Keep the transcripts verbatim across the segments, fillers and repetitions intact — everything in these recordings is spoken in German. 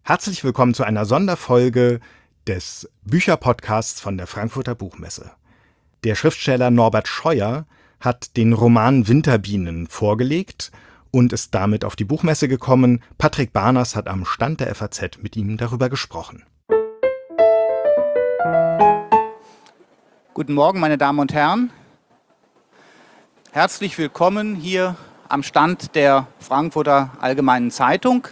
Herzlich willkommen zu einer Sonderfolge des Bücherpodcasts von der Frankfurter Buchmesse. Der Schriftsteller Norbert Scheuer hat den Roman Winterbienen vorgelegt und ist damit auf die Buchmesse gekommen. Patrick Barners hat am Stand der F A Z mit ihm darüber gesprochen. Guten Morgen, meine Damen und Herren. Herzlich willkommen hier am Stand der Frankfurter Allgemeinen Zeitung.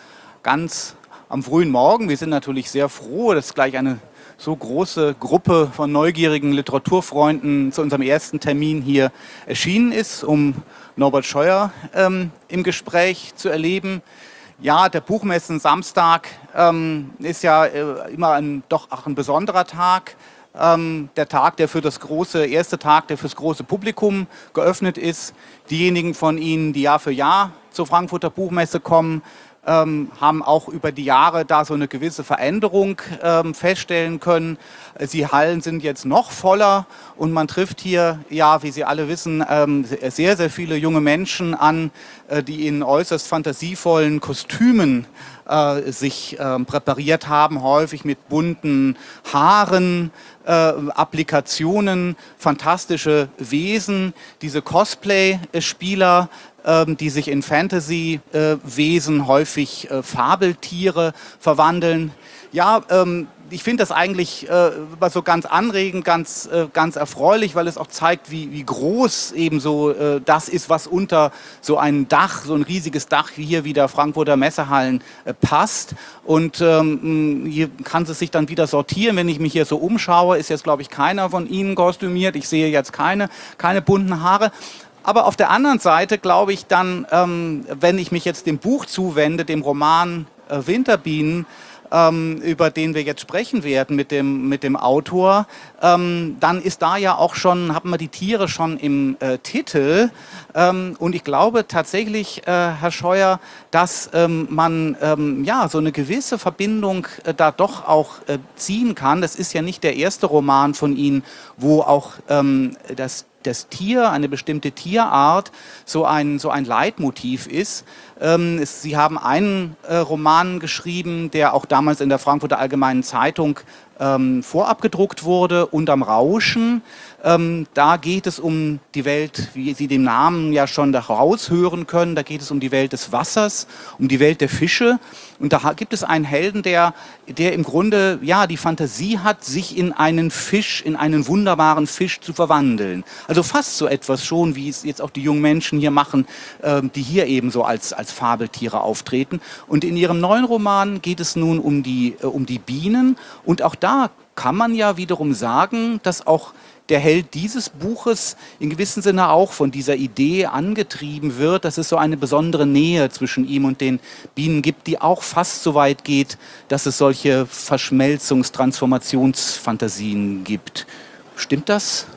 Ganz am frühen Morgen. Wir sind natürlich sehr froh, dass gleich eine so große Gruppe von neugierigen Literaturfreunden zu unserem ersten Termin hier erschienen ist, um Norbert Scheuer ähm, im Gespräch zu erleben. Ja, der Buchmessen Samstag ähm, ist ja äh, immer ein, doch auch ein besonderer Tag. Ähm, der Tag, der für das große, erste Tag, der fürs große Publikum geöffnet ist. Diejenigen von Ihnen, die Jahr für Jahr zur Frankfurter Buchmesse kommen, Ähm, haben auch über die Jahre da so eine gewisse Veränderung ähm, feststellen können. Die Hallen sind jetzt noch voller und man trifft hier, ja, wie Sie alle wissen, ähm, sehr, sehr viele junge Menschen an, äh, die in äußerst fantasievollen Kostümen äh, sich äh, präpariert haben, häufig mit bunten Haaren, äh, Applikationen, fantastische Wesen, diese Cosplay-Spieler, die sich in Fantasy-Wesen, häufig äh, Fabeltiere verwandeln. Ja, ähm, ich finde das eigentlich äh, so ganz anregend, ganz, äh, ganz erfreulich, weil es auch zeigt, wie, wie groß eben so äh, das ist, was unter so ein Dach, so ein riesiges Dach wie hier wieder Frankfurter Messehallen äh, passt. Und ähm, hier kann es sich dann wieder sortieren. Wenn ich mich hier so umschaue, ist jetzt, glaube ich, keiner von Ihnen kostümiert. Ich sehe jetzt keine, keine bunten Haare. Aber auf der anderen Seite glaube ich dann, ähm, wenn ich mich jetzt dem Buch zuwende, dem Roman äh, Winterbienen, ähm, über den wir jetzt sprechen werden mit dem, mit dem Autor, ähm, dann ist da ja auch schon, haben wir die Tiere schon im äh, Titel. Ähm, und ich glaube tatsächlich, äh, Herr Scheuer, dass ähm, man ähm, ja so eine gewisse Verbindung äh, da doch auch äh, ziehen kann. Das ist ja nicht der erste Roman von Ihnen, wo auch ähm, das das Tier, eine bestimmte Tierart, so ein, so ein Leitmotiv ist. Ähm, es, Sie haben einen äh, Roman geschrieben, der auch damals in der Frankfurter Allgemeinen Zeitung ähm, vorab gedruckt wurde, Unterm Rauschen. Ähm, da geht es um die Welt, wie Sie dem Namen ja schon heraushören können, da geht es um die Welt des Wassers, um die Welt der Fische. Und da gibt es einen Helden, der, der im Grunde ja, die Fantasie hat, sich in einen Fisch, in einen wunderbaren Fisch zu verwandeln. Also fast so etwas schon, wie es jetzt auch die jungen Menschen hier machen, äh, die hier eben so als, als Fabeltiere auftreten. Und in ihrem neuen Roman geht es nun um die, äh, um die Bienen. Und auch da kann man ja wiederum sagen, dass auch der Held dieses Buches in gewissem Sinne auch von dieser Idee angetrieben wird, dass es so eine besondere Nähe zwischen ihm und den Bienen gibt, die auch fast so weit geht, dass es solche Verschmelzungs-, Transformationsfantasien gibt. Stimmt das?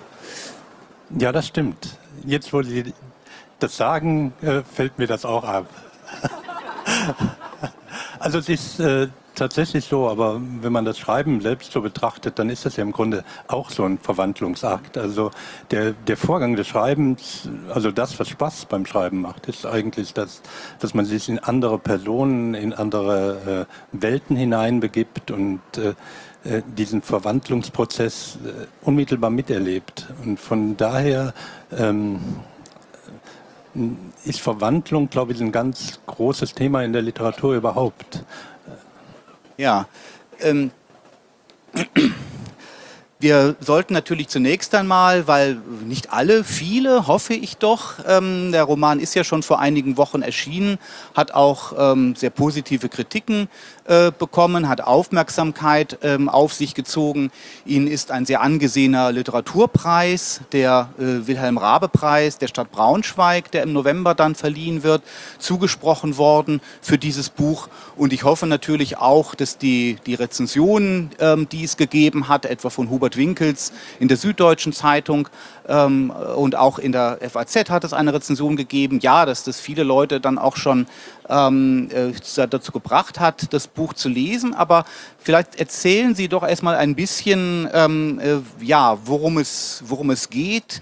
Ja, das stimmt. Jetzt, wo Sie das sagen, äh, fällt mir das auch ab. Also es ist äh, tatsächlich so, aber wenn man das Schreiben selbst so betrachtet, dann ist das ja im Grunde auch so ein Verwandlungsakt. Also der, der Vorgang des Schreibens, also das, was Spaß beim Schreiben macht, ist eigentlich, das, dass man sich in andere Personen, in andere äh, Welten hineinbegibt und äh, diesen Verwandlungsprozess äh, unmittelbar miterlebt. Und von daher ähm, ist Verwandlung, glaube ich, ein ganz großes Thema in der Literatur überhaupt. Ja, ähm, wir sollten natürlich zunächst einmal, weil nicht alle, viele, hoffe ich doch, ähm, der Roman ist ja schon vor einigen Wochen erschienen, hat auch ähm, sehr positive Kritiken äh, bekommen, hat Aufmerksamkeit ähm, auf sich gezogen. Ihnen ist ein sehr angesehener Literaturpreis, der äh, Wilhelm-Raabe-Preis der Stadt Braunschweig, der im November dann verliehen wird, zugesprochen worden für dieses Buch. Und ich hoffe natürlich auch, dass die, die Rezensionen, ähm, die es gegeben hat, etwa von Hubert Winkels in der Süddeutschen Zeitung ähm, und auch in der F A Z hat es eine Rezension gegeben, ja, dass das viele Leute dann auch schon ähm, äh, dazu gebracht hat, das Buch zu lesen. Aber vielleicht erzählen Sie doch erstmal ein bisschen, ähm, äh, ja, worum es, worum es geht.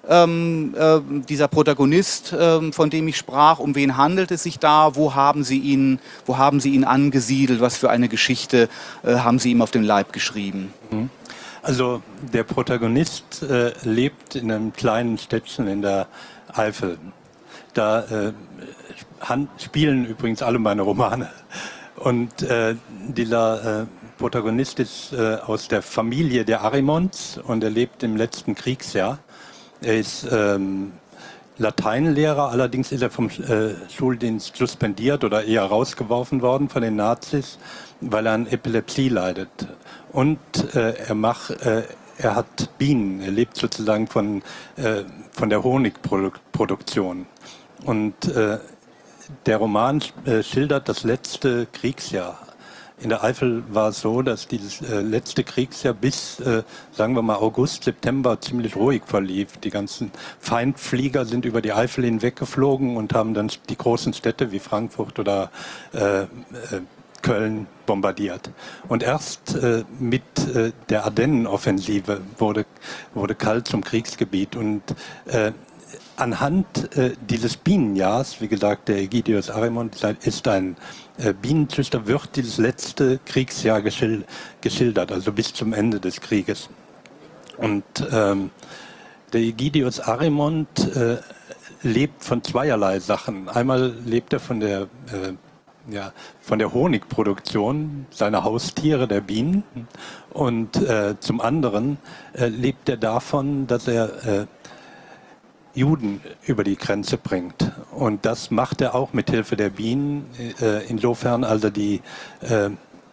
ähm, äh, dieser Protagonist, äh, von dem ich sprach, um wen handelt es sich da? Wo haben Sie ihn, wo haben Sie ihn angesiedelt? Was für eine Geschichte äh, haben Sie ihm auf den Leib geschrieben? Also der Protagonist äh, lebt in einem kleinen Städtchen in der Eifel. Da äh, hand, spielen übrigens alle meine Romane. Und äh, dieser äh, Protagonist ist äh, aus der Familie der Arimonts und er lebt im letzten Kriegsjahr. Er ist ähm, Lateinlehrer, allerdings ist er vom äh, Schuldienst suspendiert oder eher rausgeworfen worden von den Nazis, weil er an Epilepsie leidet. Und äh, er, macht, äh, er hat Bienen, er lebt sozusagen von, äh, von der Honigproduktion. Und äh, der Roman äh, schildert das letzte Kriegsjahr. In der Eifel war es so, dass dieses äh, letzte Kriegsjahr bis, äh, sagen wir mal, August, September ziemlich ruhig verlief. Die ganzen Feindflieger sind über die Eifel hinweggeflogen und haben dann die großen Städte wie Frankfurt oder äh, äh, Köln bombardiert. Und erst äh, mit äh, der Ardennenoffensive wurde, wurde Kalt zum Kriegsgebiet. Und äh, anhand äh, dieses Bienenjahrs, wie gesagt, der Egidius Arimont ist ein äh, Bienenzüchter, wird dieses letzte Kriegsjahr geschil geschildert, also bis zum Ende des Krieges. Und ähm, der Egidius Arimont äh, lebt von zweierlei Sachen. Einmal lebt er von der äh, Ja, von der Honigproduktion seiner Haustiere, der Bienen. Und äh, zum anderen äh, lebt er davon, dass er äh, Juden über die Grenze bringt. Und das macht er auch mit Hilfe der Bienen, äh, insofern also die äh,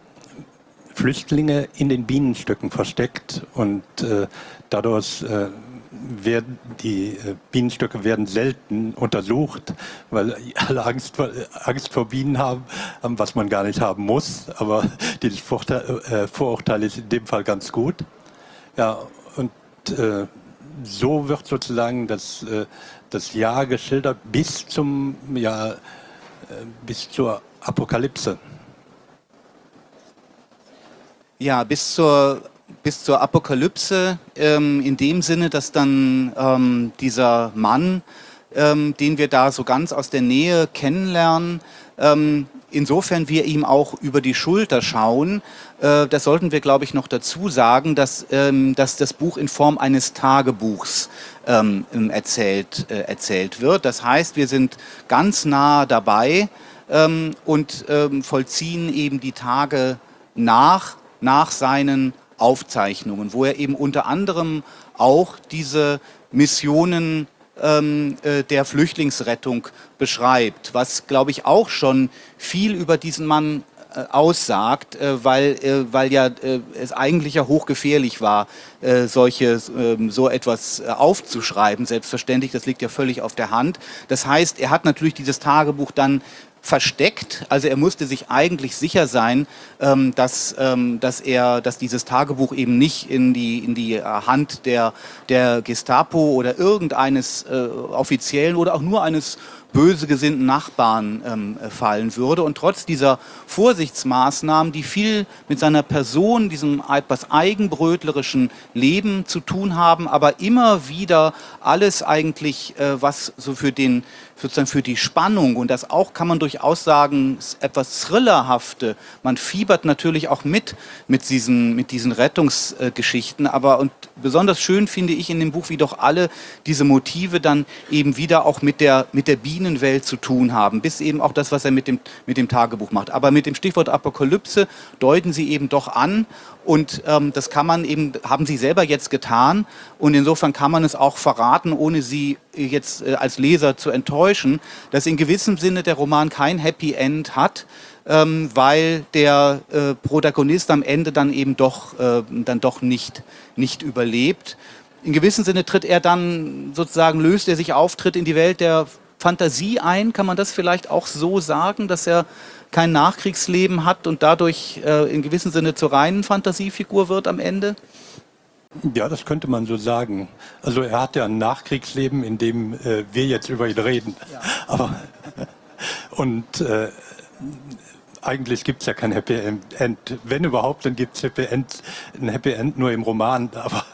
Flüchtlinge in den Bienenstöcken versteckt und äh, dadurch äh, werden die äh, Bienenstöcke werden selten untersucht, weil alle Angst vor, Angst vor Bienen haben, was man gar nicht haben muss. Aber dieses Vorteil, äh, Vorurteil ist in dem Fall ganz gut. Ja, und äh, so wird sozusagen das, äh, das Jahr geschildert bis zum ja, äh, bis zur Apokalypse. Ja, bis zur bis zur Apokalypse, ähm, in dem Sinne, dass dann ähm, dieser Mann, ähm, den wir da so ganz aus der Nähe kennenlernen, ähm, insofern wir ihm auch über die Schulter schauen, äh, das sollten wir, glaube ich, noch dazu sagen, dass, ähm, dass das Buch in Form eines Tagebuchs ähm, erzählt, äh, erzählt wird. Das heißt, wir sind ganz nah dabei ähm, und ähm, vollziehen eben die Tage nach, nach seinen Aufzeichnungen, wo er eben unter anderem auch diese Missionen ähm, äh, der Flüchtlingsrettung beschreibt, was, glaube ich, auch schon viel über diesen Mann äh, aussagt, äh, weil, äh, weil ja äh, es eigentlich ja hochgefährlich war, äh, solche, äh, so etwas äh, aufzuschreiben, selbstverständlich, das liegt ja völlig auf der Hand. Das heißt, er hat natürlich dieses Tagebuch dann versteckt, also er musste sich eigentlich sicher sein, ähm, dass, ähm, dass er, dass dieses Tagebuch eben nicht in die, in die Hand der, der Gestapo oder irgendeines äh, Offiziellen oder auch nur eines böse gesinnten Nachbarn ähm, fallen würde. Und trotz dieser Vorsichtsmaßnahmen, die viel mit seiner Person, diesem etwas eigenbrötlerischen Leben zu tun haben, aber immer wieder alles eigentlich, äh, was so für den sozusagen für die Spannung und das auch, kann man durchaus sagen, etwas Thrillerhafte. Man fiebert natürlich auch mit mit diesen, mit diesen Rettungsgeschichten, aber und besonders schön finde ich in dem Buch, wie doch alle diese Motive dann eben wieder auch mit der, mit der Bienenwelt zu tun haben, bis eben auch das, was er mit dem, mit dem Tagebuch macht. Aber mit dem Stichwort Apokalypse deuten sie eben doch an. Und ähm, das kann man eben, haben sie selber jetzt getan. Und insofern kann man es auch verraten, ohne sie jetzt äh, als Leser zu enttäuschen, dass in gewissem Sinne der Roman kein Happy End hat, ähm, weil der äh, Protagonist am Ende dann eben doch, äh, dann doch nicht, nicht überlebt. In gewissem Sinne tritt er dann sozusagen, löst er sich auf, tritt in die Welt der Fantasie ein. Kann man das vielleicht auch so sagen, dass er kein Nachkriegsleben hat und dadurch äh, in gewissem Sinne zur reinen Fantasiefigur wird am Ende? Ja, das könnte man so sagen. Also er hat ja ein Nachkriegsleben, in dem äh, wir jetzt über ihn reden. Ja. Aber und äh, eigentlich gibt es ja kein Happy End. Wenn überhaupt, dann gibt es Happy End, ein Happy End nur im Roman. Aber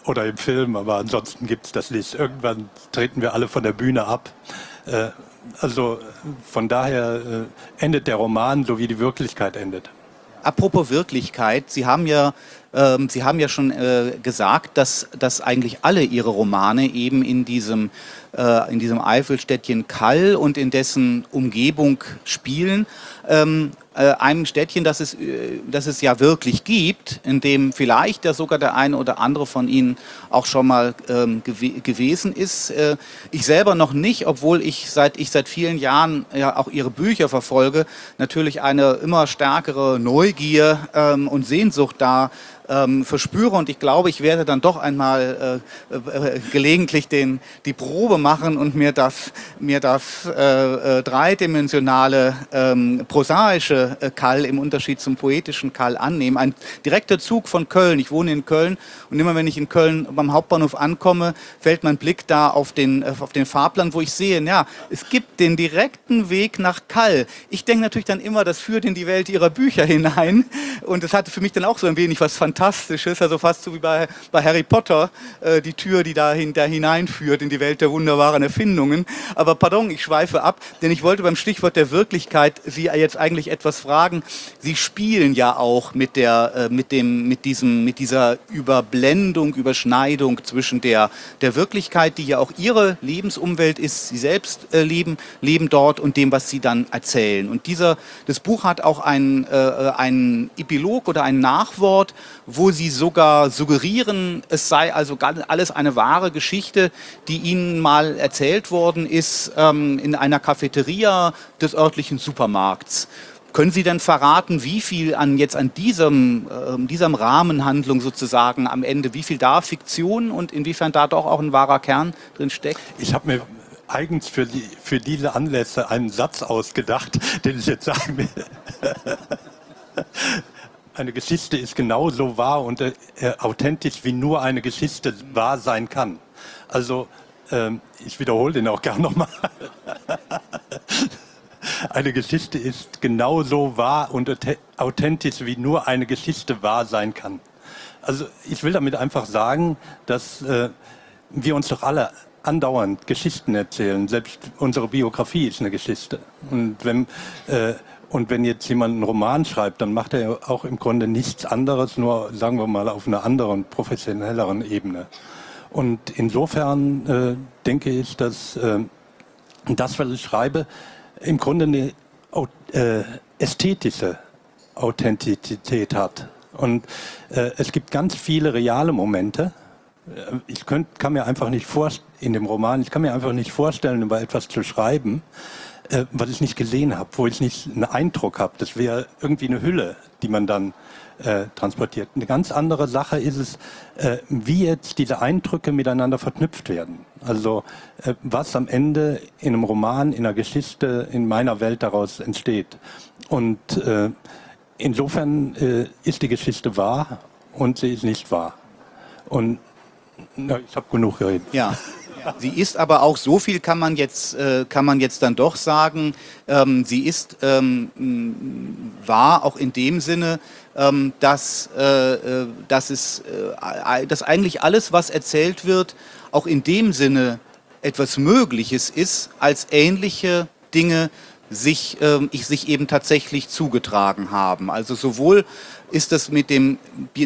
oder im Film, aber ansonsten gibt es das nicht. Irgendwann treten wir alle von der Bühne ab. Äh, also von daher äh, endet der Roman, so wie die Wirklichkeit endet. Apropos Wirklichkeit, Sie haben ja, ähm, Sie haben ja schon äh, gesagt, dass, dass eigentlich alle Ihre Romane eben in diesem, äh, in diesem Eifelstädtchen Kall und in dessen Umgebung spielen. Ähm, äh, einem Städtchen, das es, äh, das es ja wirklich gibt, in dem vielleicht ja sogar der eine oder andere von Ihnen auch schon mal ähm, gew gewesen ist. Äh, ich selber noch nicht, obwohl ich seit, ich seit vielen Jahren ja auch Ihre Bücher verfolge, natürlich eine immer stärkere Neugier ähm, und Sehnsucht da ähm, verspüre, und ich glaube, ich werde dann doch einmal äh, äh, gelegentlich den, die Probe machen und mir das, mir das äh, äh, dreidimensionale, ähm, prosaische äh, Kall im Unterschied zum poetischen Kall annehmen. Ein direkter Zug von Köln. Ich wohne in Köln, und immer wenn ich in Köln beim Hauptbahnhof ankomme, fällt mein Blick da auf den, äh, auf den Fahrplan, wo ich sehe, ja, es gibt den direkten Weg nach Kall. Ich denke natürlich dann immer, das führt in die Welt Ihrer Bücher hinein, und es hatte für mich dann auch so ein wenig was Fantastisches, also fast so wie bei, bei Harry Potter, äh, die Tür, die da, hin, da hineinführt in die Welt der wunderbaren Erfindungen. Aber pardon, ich schweife ab, denn ich wollte beim Stichwort der Wirklichkeit Sie jetzt eigentlich etwas fragen. Sie spielen ja auch mit, der, äh, mit, dem, mit, diesem, mit dieser Überblendung, Überschneidung zwischen der, der Wirklichkeit, die ja auch Ihre Lebensumwelt ist, Sie selbst äh, leben, leben dort, und dem, was Sie dann erzählen. Und dieser, das Buch hat auch einen, äh, einen Epilog oder ein Nachwort, wo Sie sogar suggerieren, es sei also alles eine wahre Geschichte, die Ihnen mal erzählt worden ist ähm, in einer Cafeteria des örtlichen Supermarkts. Können Sie denn verraten, wie viel an jetzt an diesem, äh, diesem Rahmenhandlung sozusagen am Ende, wie viel da Fiktion und inwiefern da doch auch ein wahrer Kern drin steckt? Ich habe mir eigens für, die, für diese Anlässe einen Satz ausgedacht, den ich jetzt sagen will. Eine Geschichte ist genauso wahr und äh, authentisch, wie nur eine Geschichte wahr sein kann. Also, ähm, ich wiederhole den auch gern nochmal. Eine Geschichte ist genauso wahr und authentisch, wie nur eine Geschichte wahr sein kann. Also, ich will damit einfach sagen, dass äh, wir uns doch alle andauernd Geschichten erzählen. Selbst unsere Biografie ist eine Geschichte. Und wenn... Äh, Und wenn jetzt jemand einen Roman schreibt, dann macht er auch im Grunde nichts anderes, nur, sagen wir mal, auf einer anderen, professionelleren Ebene. Und insofern äh, denke ich, dass äh, das, was ich schreibe, im Grunde eine äh, ästhetische Authentizität hat. Und äh, es gibt ganz viele reale Momente. Ich könnt, kann mir einfach nicht vorstellen, in dem Roman, ich kann mir einfach nicht vorstellen, über etwas zu schreiben, äh, was ich nicht gesehen habe, wo ich nicht einen Eindruck habe. Das wäre irgendwie eine Hülle, die man dann äh, transportiert. Eine ganz andere Sache ist es, äh, wie jetzt diese Eindrücke miteinander verknüpft werden. Also äh, was am Ende in einem Roman, in einer Geschichte, in meiner Welt daraus entsteht. Und äh, insofern äh, ist die Geschichte wahr und sie ist nicht wahr. Und na, ich habe genug geredet. Ja. Sie ist aber auch, so viel kann man jetzt, äh, kann man jetzt dann doch sagen, ähm, sie ist ähm, wahr auch in dem Sinne, ähm, dass, äh, dass, es, äh, dass eigentlich alles, was erzählt wird, auch in dem Sinne etwas Mögliches ist, als ähnliche Dinge sich, äh, ich, sich eben tatsächlich zugetragen haben. Also sowohl ist das mit dem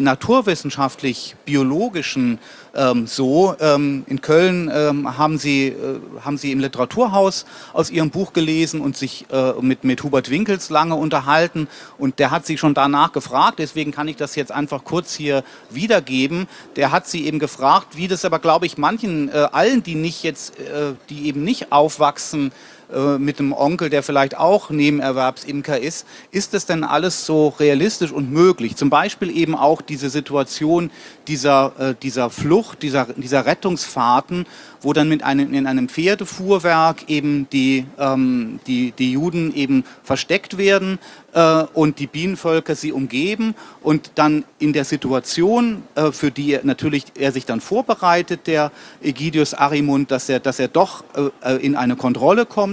naturwissenschaftlich-biologischen ähm, so. Ähm, in Köln ähm, haben, Sie, äh, haben Sie im Literaturhaus aus Ihrem Buch gelesen und sich äh, mit, mit Hubert Winkels lange unterhalten. Und der hat Sie schon danach gefragt, deswegen kann ich das jetzt einfach kurz hier wiedergeben. Der hat Sie eben gefragt, wie das aber, glaube ich, manchen, äh, allen, die nicht jetzt, äh, die eben nicht aufwachsen, mit einem Onkel, der vielleicht auch Nebenerwerbsimker ist, ist das denn alles so realistisch und möglich? Zum Beispiel eben auch diese Situation dieser, äh, dieser Flucht, dieser, dieser Rettungsfahrten, wo dann mit einem, in einem Pferdefuhrwerk eben die, ähm, die, die Juden eben versteckt werden äh, und die Bienenvölker sie umgeben und dann in der Situation, äh, für die er, natürlich er sich dann vorbereitet, der Egidius Arimund, dass er, dass er doch äh, in eine Kontrolle kommt,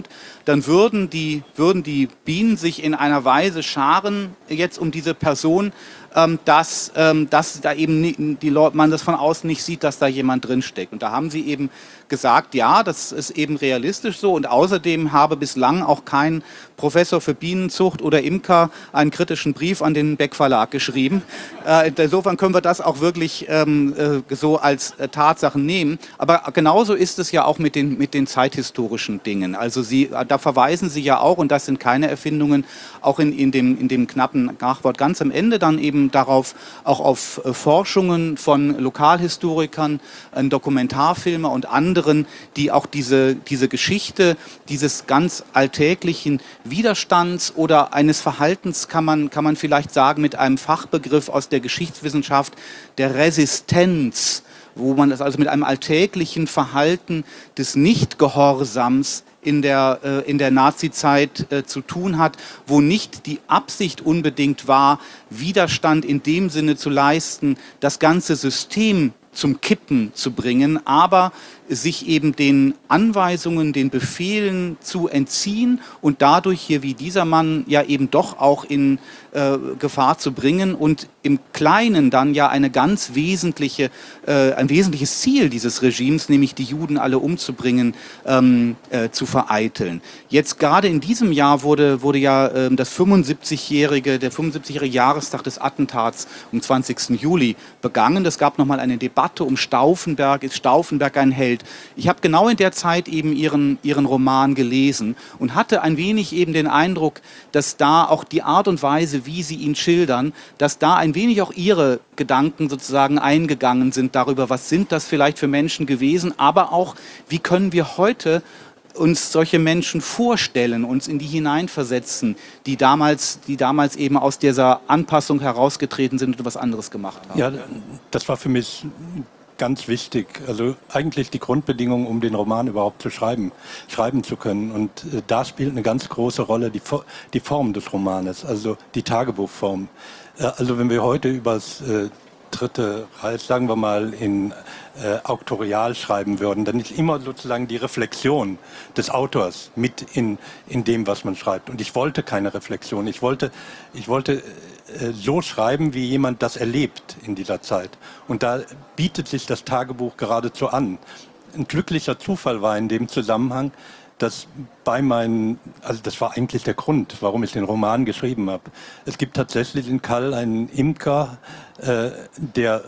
dann würden die, würden die Bienen sich in einer Weise scharen jetzt um diese Person, ähm, dass, ähm, dass da eben nie, die Leute, man das von außen nicht sieht, dass da jemand drinsteckt. Und da haben sie eben gesagt, ja, das ist eben realistisch so. Und außerdem habe bislang auch kein Professor für Bienenzucht oder Imker einen kritischen Brief an den Beck Verlag geschrieben. Äh, insofern können wir das auch wirklich ähm, äh, so als äh, Tatsachen nehmen. Aber genauso ist es ja auch mit den, mit den zeithistorischen Dingen. Also Sie, da verweisen Sie ja auch, und das sind keine Erfindungen, auch in, in, dem, in dem knappen Nachwort ganz am Ende dann eben darauf, auch auf äh, Forschungen von Lokalhistorikern, äh, Dokumentarfilmer und anderen, die auch diese, diese Geschichte dieses ganz alltäglichen Widerstands oder eines Verhaltens, kann man, kann man vielleicht sagen, mit einem Fachbegriff aus der Geschichtswissenschaft, der Resistenz, wo man das also mit einem alltäglichen Verhalten des Nichtgehorsams in der, äh, in der Nazizeit äh, zu tun hat, wo nicht die Absicht unbedingt war, Widerstand in dem Sinne zu leisten, das ganze System zum Kippen zu bringen, aber sich eben den Anweisungen, den Befehlen zu entziehen und dadurch hier wie dieser Mann ja eben doch auch in äh, Gefahr zu bringen und im Kleinen dann ja eine ganz wesentliche, äh, ein wesentliches Ziel dieses Regimes, nämlich die Juden alle umzubringen, ähm, äh, zu vereiteln. Jetzt gerade in diesem Jahr wurde, wurde ja äh, das fünfundsiebzigjährige, der fünfundsiebzigjährige Jahrestag des Attentats am zwanzigsten Juli begangen. Es gab nochmal eine Debatte um Stauffenberg. Ist Stauffenberg ein Held? Ich habe genau in der Zeit eben ihren, ihren Roman gelesen und hatte ein wenig eben den Eindruck, dass da auch die Art und Weise, wie sie ihn schildern, dass da ein wenig auch ihre Gedanken sozusagen eingegangen sind darüber, was sind das vielleicht für Menschen gewesen, aber auch, wie können wir heute uns solche Menschen vorstellen, uns in die hineinversetzen, die damals, die damals eben aus dieser Anpassung herausgetreten sind und was anderes gemacht haben. Ja, das war für mich ganz wichtig. Also eigentlich die Grundbedingung, um den Roman überhaupt zu schreiben, schreiben zu können. Und äh, da spielt eine ganz große Rolle die, die Form des Romanes, also die Tagebuchform. Äh, also wenn wir heute über das äh, Dritte Reich, sagen wir mal, in äh, Auktorial schreiben würden, dann ist immer sozusagen die Reflexion des Autors mit in, in dem, was man schreibt. Und ich wollte keine Reflexion. Ich wollte, ich wollte äh, so schreiben, wie jemand das erlebt in dieser Zeit. Und da bietet sich das Tagebuch geradezu an. Ein glücklicher Zufall war in dem Zusammenhang, dass bei meinen, also das war eigentlich der Grund, warum ich den Roman geschrieben habe. Es gibt tatsächlich in Kall einen Imker, äh, der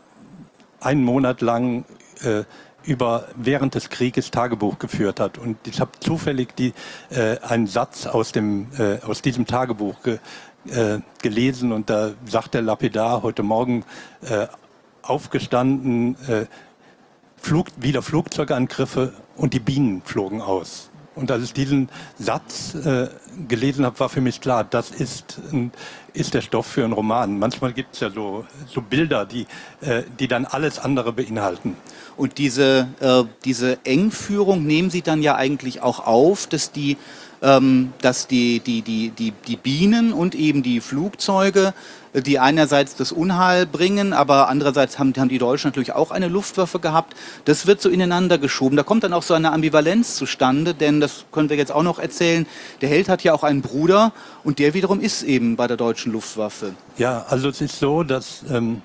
einen Monat lang äh, über während des Krieges Tagebuch geführt hat. Und ich habe zufällig die, äh, einen Satz aus, dem, äh, aus diesem Tagebuch ge, äh, gelesen und da sagt der lapidar heute Morgen äh, aufgestanden, äh, Flug, wieder Flugzeugangriffe und die Bienen flogen aus. Und als ich diesen Satz äh, gelesen habe, war für mich klar, das ist, ein, ist der Stoff für einen Roman. Manchmal gibt es ja so, so Bilder, die, äh, die dann alles andere beinhalten. Und diese, äh, diese Engführung nehmen Sie dann ja eigentlich auch auf, dass die ähm, dass die, die, die, die, die Bienen und eben die Flugzeuge, die einerseits das Unheil bringen, aber andererseits haben, haben die Deutschen natürlich auch eine Luftwaffe gehabt. Das wird so ineinander geschoben. Da kommt dann auch so eine Ambivalenz zustande, denn das können wir jetzt auch noch erzählen. Der Held hat ja auch einen Bruder und der wiederum ist eben bei der deutschen Luftwaffe. Ja, also es ist so, dass ähm,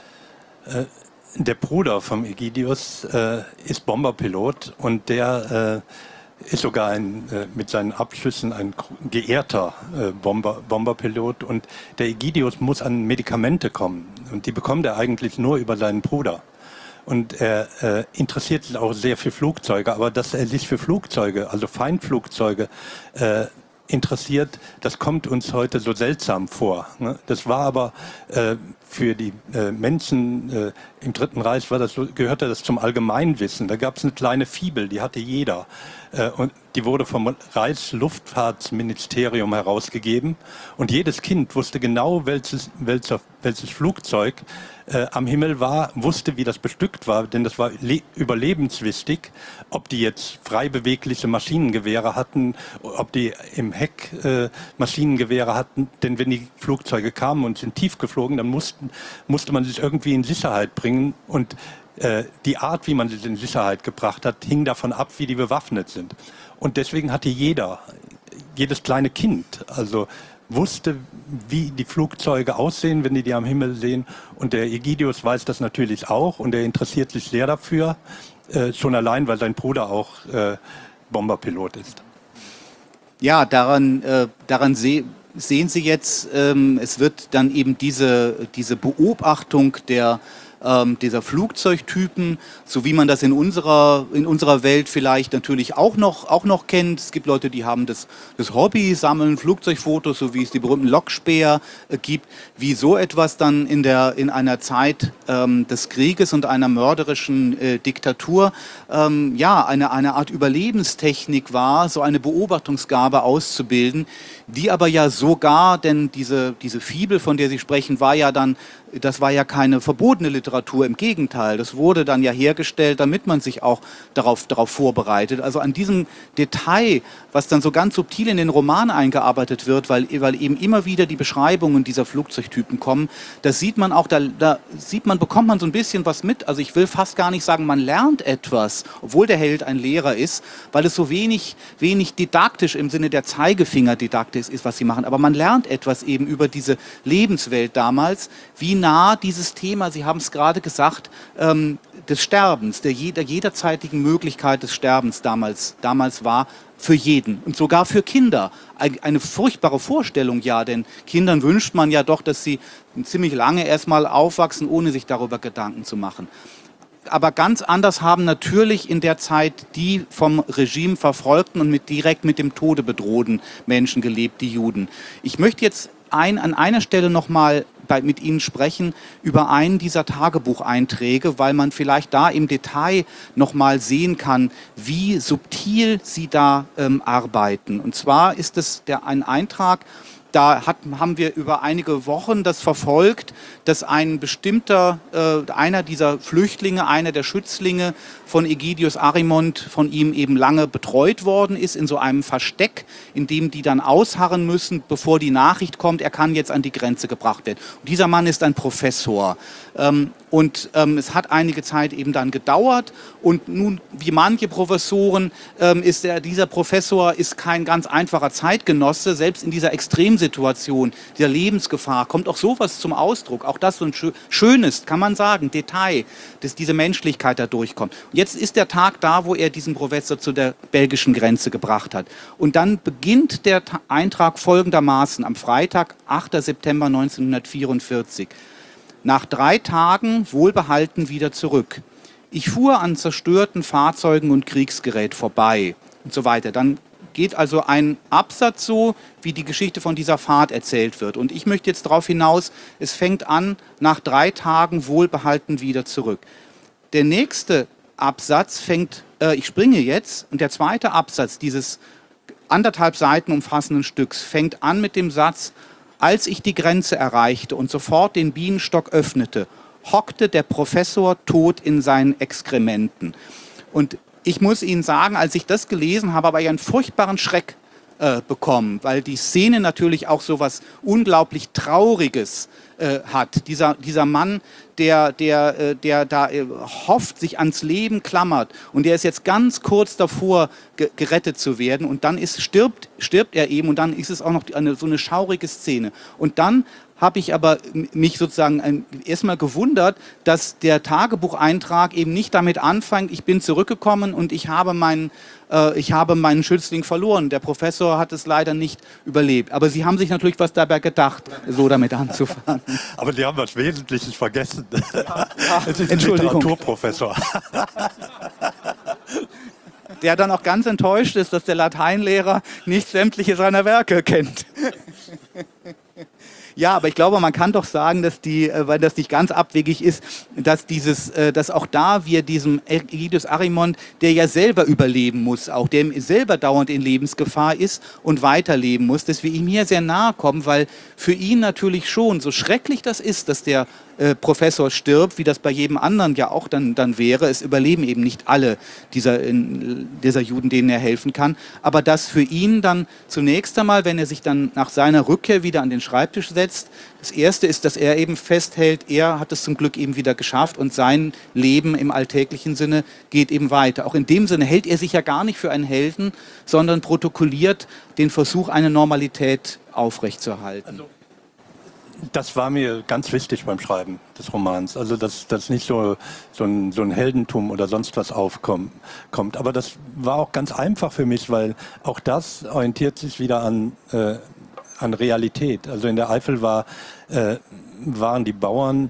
äh, der Bruder vom Egidius äh, ist Bomberpilot und der äh, ist sogar ein, äh, mit seinen Abschüssen ein geehrter äh, Bomber, Bomberpilot und der Egidius muss an Medikamente kommen und die bekommt er eigentlich nur über seinen Bruder. Und er äh, interessiert sich auch sehr für Flugzeuge, aber dass er sich für Flugzeuge, also Feindflugzeuge, äh, interessiert, das kommt uns heute so seltsam vor. Ne? Das war aber äh, für die äh, Menschen äh, im Dritten Reich war das so, gehörte das zum Allgemeinwissen. Da gab es eine kleine Fibel, die hatte jeder. Äh, und die wurde vom Reichsluftfahrtsministerium herausgegeben. Und jedes Kind wusste genau, welches, welches, welches Flugzeug äh, am Himmel war, wusste, wie das bestückt war, denn das war überlebenswichtig, ob die jetzt frei bewegliche Maschinengewehre hatten, ob die im Heck äh, Maschinengewehre hatten. Denn wenn die Flugzeuge kamen und sind tief geflogen, dann mussten, musste man sich irgendwie in Sicherheit bringen. Und Äh, die Art, wie man sie in Sicherheit gebracht hat, hing davon ab, wie die bewaffnet sind. Und deswegen hatte jeder, jedes kleine Kind, also wusste, wie die Flugzeuge aussehen, wenn die die am Himmel sehen. Und der Egidius weiß das natürlich auch und er interessiert sich sehr dafür, äh, schon allein, weil sein Bruder auch äh, Bomberpilot ist. Ja, daran, äh, daran seh, sehen Sie jetzt, ähm, es wird dann eben diese, diese Beobachtung der ähm, dieser Flugzeugtypen, so wie man das in unserer, in unserer Welt vielleicht natürlich auch noch, auch noch kennt. Es gibt Leute, die haben das, das Hobby, sammeln Flugzeugfotos, so wie es die berühmten Logspäher äh, gibt, wie so etwas dann in, der, in einer Zeit ähm, des Krieges und einer mörderischen äh, Diktatur ähm, ja, eine, eine Art Überlebenstechnik war, so eine Beobachtungsgabe auszubilden, die aber ja sogar, denn diese, diese Fibel, von der Sie sprechen, war ja dann, das war ja keine verbotene Literatur, im Gegenteil. Das wurde dann ja hergestellt, damit man sich auch darauf, darauf vorbereitet. Also an diesem Detail, was dann so ganz subtil in den Roman eingearbeitet wird, weil, weil eben immer wieder die Beschreibungen dieser Flugzeugtypen kommen, das sieht man auch, da, da sieht man, bekommt man so ein bisschen was mit. Also ich will fast gar nicht sagen, man lernt etwas, obwohl der Held ein Lehrer ist, weil es so wenig, wenig didaktisch im Sinne der Zeigefingerdidaktik ist, was sie machen. Aber man lernt etwas eben über diese Lebenswelt damals, wie nah dieses Thema, Sie haben es gerade gesagt, ähm, des Sterbens, der, je, der jederzeitigen Möglichkeit des Sterbens damals, damals war, für jeden und sogar für Kinder. Eine furchtbare Vorstellung, ja, denn Kindern wünscht man ja doch, dass sie ziemlich lange erstmal aufwachsen, ohne sich darüber Gedanken zu machen. Aber ganz anders haben natürlich in der Zeit die vom Regime verfolgten und mit, direkt mit dem Tode bedrohten Menschen gelebt, die Juden. Ich möchte jetzt ein, an einer Stelle nochmal mit Ihnen sprechen über einen dieser Tagebucheinträge, weil man vielleicht da im Detail nochmal sehen kann, wie subtil Sie da ähm, arbeiten. Und zwar ist es der, ein Eintrag, da hat, haben wir über einige Wochen das verfolgt, dass ein bestimmter, äh, einer dieser Flüchtlinge, einer der Schützlinge von Egidius Arimont von ihm eben lange betreut worden ist, in so einem Versteck, in dem die dann ausharren müssen, bevor die Nachricht kommt, er kann jetzt an die Grenze gebracht werden. Und dieser Mann ist ein Professor. Ähm, und ähm, es hat einige Zeit eben dann gedauert und nun, wie manche Professoren, ähm, ist der, dieser Professor ist kein ganz einfacher Zeitgenosse, selbst in dieser Extremsituation, dieser Lebensgefahr, kommt auch sowas zum Ausdruck, auch das so ein schö schönes, kann man sagen, Detail, dass diese Menschlichkeit da durchkommt. Und jetzt ist der Tag da, wo er diesen Professor zu der belgischen Grenze gebracht hat. Und dann beginnt der Eintrag folgendermaßen am Freitag, achter September neunzehnhundertvierundvierzig. Nach drei Tagen wohlbehalten wieder zurück. Ich fuhr an zerstörten Fahrzeugen und Kriegsgerät vorbei und so weiter. Dann geht also ein Absatz so, wie die Geschichte von dieser Fahrt erzählt wird. Und ich möchte jetzt darauf hinaus, es fängt an, nach drei Tagen wohlbehalten wieder zurück. Der nächste Absatz fängt, äh, ich springe jetzt, und der zweite Absatz dieses anderthalb Seiten umfassenden Stücks fängt an mit dem Satz: Als ich die Grenze erreichte und sofort den Bienenstock öffnete, hockte der Professor tot in seinen Exkrementen. Und ich muss Ihnen sagen, als ich das gelesen habe, habe ich einen furchtbaren Schreck äh, bekommen, weil die Szene natürlich auch so was unglaublich Trauriges äh, hat. Dieser, dieser Mann, der, der, äh, der da äh, hofft, sich ans Leben klammert und der ist jetzt ganz kurz davor, ge gerettet zu werden und dann ist, stirbt, stirbt er eben und dann ist es auch noch eine, so eine schaurige Szene. Und dann habe ich aber mich sozusagen erstmal gewundert, dass der Tagebucheintrag eben nicht damit anfängt, ich bin zurückgekommen und ich habe meinen, äh, ich habe meinen Schützling verloren. Der Professor hat es leider nicht überlebt. Aber Sie haben sich natürlich was dabei gedacht, so damit anzufangen. Aber Sie haben was Wesentliches vergessen. Ja, ja. Es ist ein Literaturprofessor. Der dann auch ganz enttäuscht ist, dass der Lateinlehrer nicht sämtliche seiner Werke kennt. Ja, aber ich glaube, man kann doch sagen, dass die, weil das nicht ganz abwegig ist, dass dieses, dass auch da wir diesem Egidius Arimont, der ja selber überleben muss, auch der selber dauernd in Lebensgefahr ist und weiterleben muss, dass wir ihm hier sehr nahe kommen, weil für ihn natürlich schon, so schrecklich das ist, dass der äh, Professor stirbt, wie das bei jedem anderen ja auch dann, dann wäre. Es überleben eben nicht alle dieser, in, dieser Juden, denen er helfen kann. Aber dass für ihn dann zunächst einmal, wenn er sich dann nach seiner Rückkehr wieder an den Schreibtisch setzt, das Erste ist, dass er eben festhält, er hat es zum Glück eben wieder geschafft und sein Leben im alltäglichen Sinne geht eben weiter. Auch in dem Sinne hält er sich ja gar nicht für einen Helden, sondern protokolliert den Versuch, eine Normalität aufrechtzuerhalten. Also, das war mir ganz wichtig beim Schreiben des Romans. Also, dass, dass nicht so, so, ein, so ein Heldentum oder sonst was aufkommt. Aber das war auch ganz einfach für mich, weil auch das orientiert sich wieder an, äh, an Realität. Also in der Eifel war, äh, waren die Bauern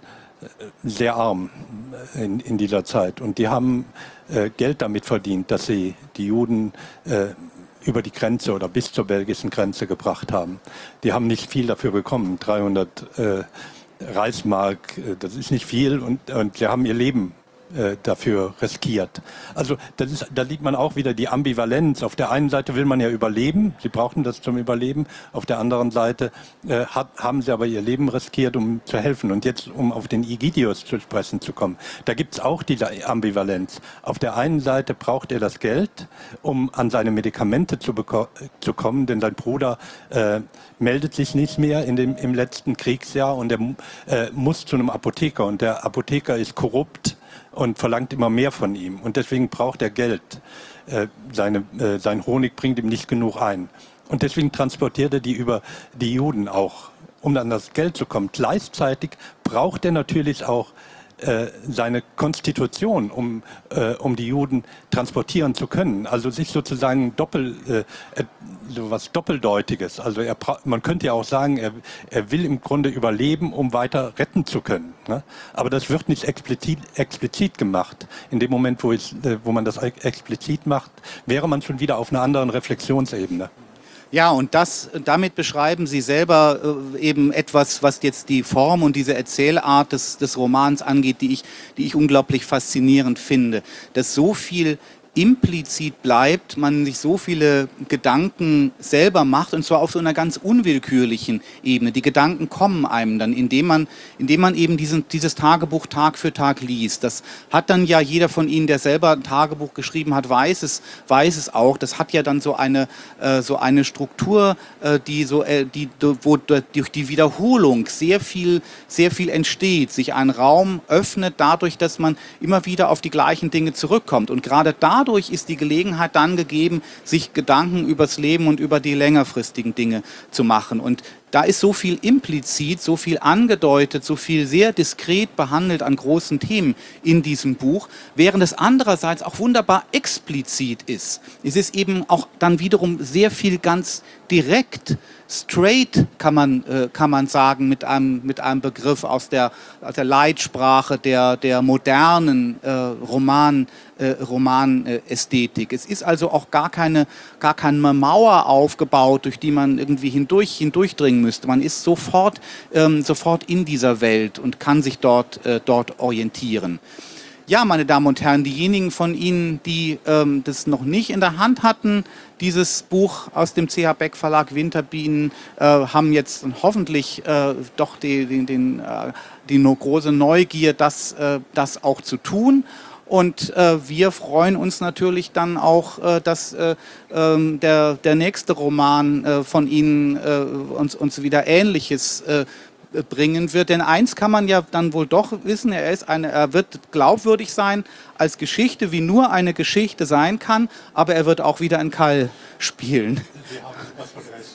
sehr arm in, in dieser Zeit. Und die haben äh, Geld damit verdient, dass sie die Juden äh, über die Grenze oder bis zur belgischen Grenze gebracht haben. Die haben nicht viel dafür bekommen, dreihundert äh, Reichsmark, äh, das ist nicht viel, und, und sie haben ihr Leben äh, dafür riskiert. Also das ist, da sieht man auch wieder die Ambivalenz. Auf der einen Seite will man ja überleben, sie brauchten das zum Überleben, auf der anderen Seite äh, hat, haben sie aber ihr Leben riskiert, um zu helfen. Und jetzt, um auf den Egidius zu sprechen zu kommen, da gibt es auch diese Ambivalenz. Auf der einen Seite braucht er das Geld, um an seine Medikamente zu, zu kommen, denn sein Bruder äh, meldet sich nicht mehr in dem, im letzten Kriegsjahr und er äh, muss zu einem Apotheker, und der Apotheker ist korrupt und verlangt immer mehr von ihm. Und deswegen braucht er Geld. Äh, seine, äh, sein Honig bringt ihm nicht genug ein. Und deswegen transportiert er die über die Juden auch, um an das Geld zu kommen. Gleichzeitig braucht er natürlich auch äh, seine Konstitution, um, äh, um die Juden transportieren zu können. Also sich sozusagen doppel, äh, so was Doppeldeutiges. Also er, man könnte ja auch sagen, er, er will im Grunde überleben, um weiter retten zu können. Ne? Aber das wird nicht explizit, explizit gemacht. In dem Moment, wo, es, äh, wo man das explizit macht, wäre man schon wieder auf einer anderen Reflexionsebene. Ja, und das, damit beschreiben Sie selber äh, eben etwas, was jetzt die Form und diese Erzählart des, des Romans angeht, die ich, die ich unglaublich faszinierend finde. Dass so viel implizit bleibt, man sich so viele Gedanken selber macht, und zwar auf so einer ganz unwillkürlichen Ebene. Die Gedanken kommen einem dann, indem man, indem man eben diesen, dieses Tagebuch Tag für Tag liest. Das hat dann ja jeder von Ihnen, der selber ein Tagebuch geschrieben hat, weiß es, weiß es auch. Das hat ja dann so eine, äh, so eine Struktur, äh, die so, äh, die, wo durch die Wiederholung sehr viel, sehr viel entsteht, sich ein Raum öffnet, dadurch, dass man immer wieder auf die gleichen Dinge zurückkommt. Und gerade da Dadurch ist die Gelegenheit dann gegeben, sich Gedanken übers Leben und über die längerfristigen Dinge zu machen. Und da ist so viel implizit, so viel angedeutet, so viel sehr diskret behandelt an großen Themen in diesem Buch, während es andererseits auch wunderbar explizit ist. Es ist eben auch dann wiederum sehr viel ganz direkt, straight kann man, äh, kann man sagen, mit einem, mit einem Begriff aus der, aus der Leitsprache der, der modernen äh, Roman, äh, Romanästhetik. Es ist also auch gar keine, gar keine Mauer aufgebaut, durch die man irgendwie hindurch, hindurchdringen müsste. Man ist sofort, ähm, sofort in dieser Welt und kann sich dort, äh, dort orientieren. Ja, meine Damen und Herren, diejenigen von Ihnen, die ähm, das noch nicht in der Hand hatten, dieses Buch aus dem C H Beck Verlag Winterbienen, äh, haben jetzt hoffentlich äh, doch die, die, den, äh, die no große Neugier, das, äh, das auch zu tun. Und äh, wir freuen uns natürlich dann auch, äh, dass äh, äh, der, der nächste Roman äh, von Ihnen äh, uns, uns wieder Ähnliches äh, bringen wird. Denn eins kann man ja dann wohl doch wissen, er, ist eine, er wird glaubwürdig sein als Geschichte, wie nur eine Geschichte sein kann, aber er wird auch wieder in Kall spielen. Sie haben was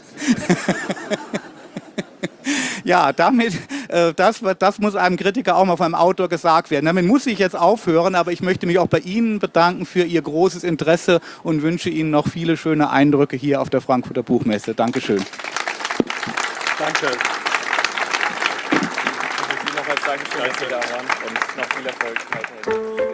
von Ja, damit, äh, das, das muss einem Kritiker auch mal von einem Autor gesagt werden. Damit muss ich jetzt aufhören, aber ich möchte mich auch bei Ihnen bedanken für Ihr großes Interesse und wünsche Ihnen noch viele schöne Eindrücke hier auf der Frankfurter Buchmesse. Dankeschön. Danke. Dankeschön, dass Sie da waren und noch viel Erfolg weiterhin.